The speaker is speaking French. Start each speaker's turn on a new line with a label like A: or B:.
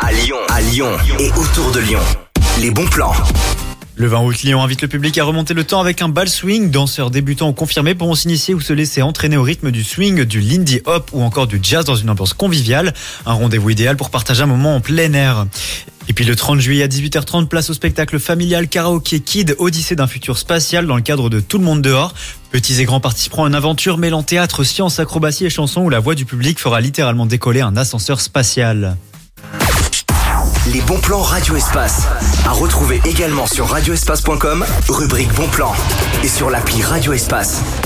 A: À Lyon et autour de Lyon. Les bons plans.
B: Le 20 août, Lyon invite le public à remonter le temps avec un bal swing. Danseurs débutants ou confirmés pourront s'initier ou se laisser entraîner au rythme du swing, du lindy hop ou encore du jazz dans une ambiance conviviale. Un rendez-vous idéal pour partager un moment en plein air. Et puis le 30 juillet à 18h30, place au spectacle familial Karaoké Kid, Odyssée d'un futur spatial dans le cadre de Tout le monde dehors. Petits et grands participeront à une aventure mêlant théâtre, sciences, acrobatie et chansons où la voix du public fera littéralement décoller un ascenseur spatial.
A: Les bons plans Radio Espace. À retrouver également sur radioespace.com, rubrique bons plans. Et sur l'appli Radio Espace.